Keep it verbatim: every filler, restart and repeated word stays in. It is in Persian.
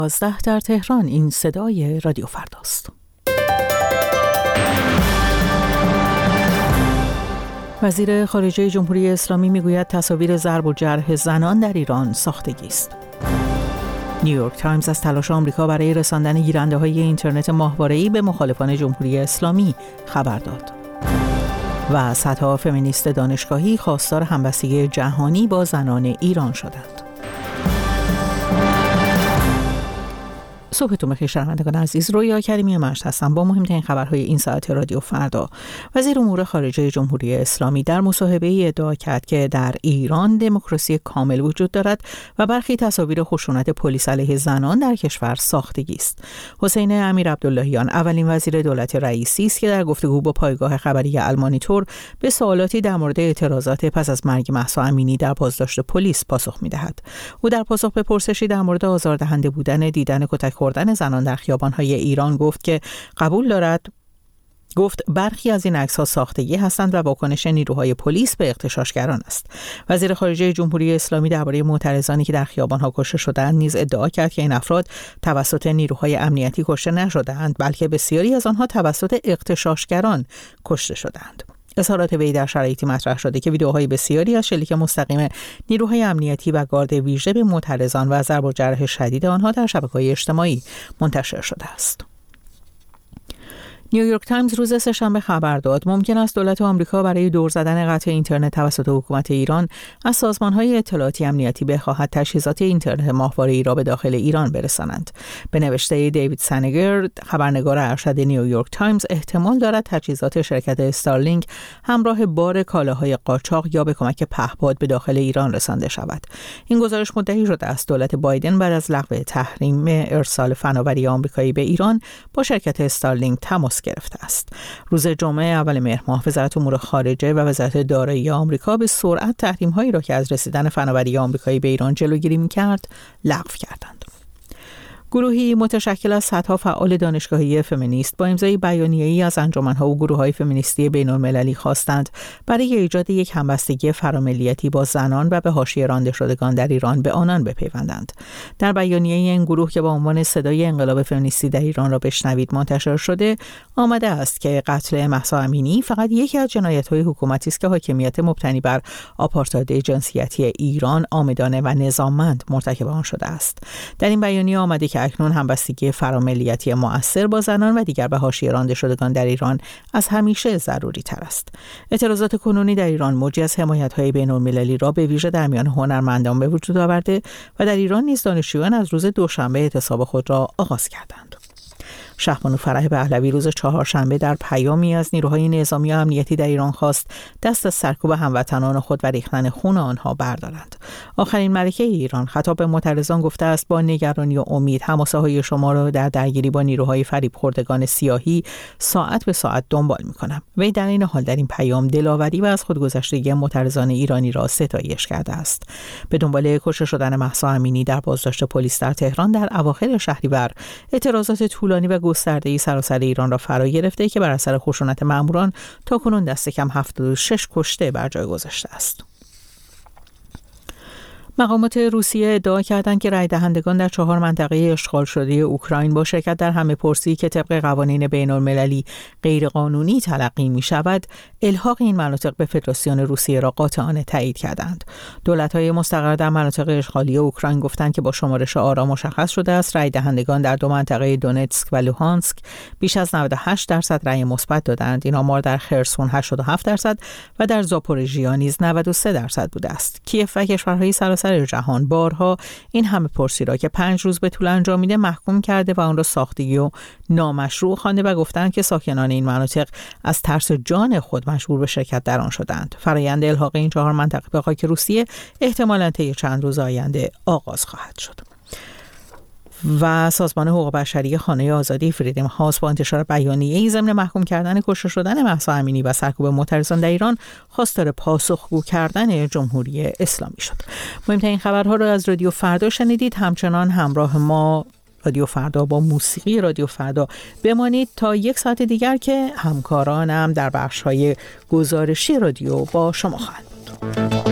یازده در تهران. این صدای رادیو فرداست. وزیر خارجه جمهوری اسلامی میگوید تصاویر ضرب و جرح زنان در ایران ساختگی است. نیویورک تایمز از تلاش آمریکا برای رساندن گیرنده‌های اینترنت ماهواره‌ای به مخالفان جمهوری اسلامی خبر داد. و صدها فمینیست دانشگاهی خواستار همبستگی جهانی با زنان ایران شدند. صبحتون بخیر شنوندگان عزیز، رویا کریمی مشت هستم با مهمترین خبرهای این ساعت رادیو فردا. وزیر امور خارجه جمهوری اسلامی در مصاحبه‌ای ادعا کرد که در ایران دموکراسی کامل وجود دارد و برخی تصاویر خشونت پلیس علیه زنان در کشور ساختگی است. حسین امیرعبداللهیان اولین وزیر دولت رئیسی است که در گفتگو با پایگاه خبری المانیتور به سوالاتی در مورد اعتراضات پس از مرگ مهسا امینی در بازداشت پلیس پاسخ می‌دهد. او در پاسخ به پرسشی در مورد آزاردهنده بودن دیدن کتک خوردن زنان در خیابان‌های ایران گفت که قبول دارد گفت برخی از این عکس‌ها ساختگی هستند و واکنش نیروهای پلیس به اغتشاشگران است. وزیر خارجه جمهوری اسلامی درباره معترضانی که در خیابان‌ها کشته شدند نیز ادعا کرد که این افراد توسط نیروهای امنیتی کشته نشده‌اند، بلکه بسیاری از آنها توسط اغتشاشگران کشته شدند. اظهارات وی در شرایطی مطرح شده که ویدیوهای بسیاری از شلیک مستقیم نیروهای امنیتی و گارد ویژه به معترضان و ضرب و جرح شدید آنها در شبکه‌های اجتماعی منتشر شده است. نیویورک تایمز روز سه‌شنبه خبر داد ممکن است دولت آمریکا برای دور زدن قطع اینترنت توسط حکومت ایران از سازمان‌های اطلاعاتی امنیتی بخواهد تجهیزات اینترنت ماهواره‌ای را به داخل ایران برسانند. به نوشته دیوید سانگر، خبرنگار ارشد نیویورک تایمز، احتمال دارد تجهیزات شرکت استارلینک همراه بار کالاهای قاچاق یا به کمک پهپاد به داخل ایران رسانده شود. این گزارش مدعی شده است دولت بایدن بعد از لغو تحریم ارسال فناوری آمریکایی به ایران با شرکت استارلینک تماس گرفته است. روز جمعه اول مهر ماه وزارت امور خارجه و وزارت دارایی آمریکا به سرعت تحریم‌هایی را که از رسیدن فناوری آمریکایی به ایران جلوگیری می‌کرد لغو کردند. گروهی متشکل از صدها فعال دانشگاهی فمینیست با امضای بیانیه‌ای از انجمن‌ها و گروه‌های فمینیستی بین‌المللی خواستند برای ایجاد یک همبستگی فراملیتی با زنان و به حاشیه رانده شدگان در ایران به آنان بپیوندند. در بیانیه این گروه که با عنوان صدای انقلاب فمینیستی در ایران را بشنوید منتشر شده، آمده است که قتل مهسا امینی فقط یکی از جنایت‌های حکومتی است که حاکمیت مبتنی بر آپارتاید جنسیتی ایران عامدانه و نظاممند مرتکب آن شده است. در این بیانیه آمده که اکنون همبستگی فراملیتی مؤثر با زنان و دیگر به حاشیه رانده شدگان در ایران از همیشه ضروری تر است. اعتراضات کنونی در ایران موجی از حمایت‌های بین‌المللی را به ویژه در میان هنرمندان به وجود آورده و در ایران نیز دانشجویان از روز دوشنبه اعتصاب خود را آغاز کردند. شهبانو فرح پهلوی روز چهارشنبه در پیامی از نیروهای نظامی و امنیتی در ایران خواست دست از سرکوب هموطنان خود و ریختن خون آنها بردارند. آخرین ملکه ایران خطاب به معترضان گفته است با نگرانی و امید حماسه‌های شما را در درگیری با نیروهای فریب خوردگان سیاهی ساعت به ساعت دنبال می‌کنم. وی در این حال در این پیام دلاوری و از خودگذشتگی معترضان ایرانی را ستایش کرده است. به دنبال کشته شدن مهسا امینی در بازداشت پلیس در تهران در اواخر شهریور، اعتراضات طولانی و گسترده‌ای سراسر ایران را فرا گرفته که بر اثر خشونت ماموران تاکنون دست کم هفتاد و شش کشته بر جای گذاشته است. مقامات روسیه ادعا کردند که رای دهندگان در چهار منطقه اشغال شده اوکراین با شرکت در همه‌پرسی که طبق قوانین بین‌المللی غیرقانونی تلقی می‌شود، الحاق این مناطق به فدراسیون روسیه را قاطعانه تایید کردند. دولت‌های مستقر در مناطق اشغالی اوکراین گفتند که با شمارش آرا مشخص شده است رای دهندگان در دو منطقه دونتسک و لوهانسک بیش از نود و هشت درصد رای مثبت دادند. این آمار در خرسون هشتاد و هفت درصد و در زاپوریژیا نیز نود و سه درصد بوده است. کیف و کشورهای سراسر جهان بارها این همه پرسی را که پنج روز به طول انجامیده محکوم کرده و آن را ساختگی و نامشروع خوانده و گفتند که ساکنان این مناطق از ترس جان خود مجبور به شرکت در آن شدند. فرآیند الحاق این چهار منطقه به خاک روسیه احتمالاً طی چند روز آینده آغاز خواهد شد. و سازمان حقوق بشری خانه آزادی فریدم هاوس با انتشار بیانیه‌ای ضمن محکوم کردن کشته شدن مهسا امینی و سرکوب معترضان در ایران خواستار پاسخگو کردن جمهوری اسلامی شد. مهمترین خبرها را از رادیو فردا شنیدید. همچنان همراه ما رادیو فردا با موسیقی رادیو فردا بمانید تا یک ساعت دیگر که همکارانم در بخش‌های گزارشی رادیو با شما خواهند بود.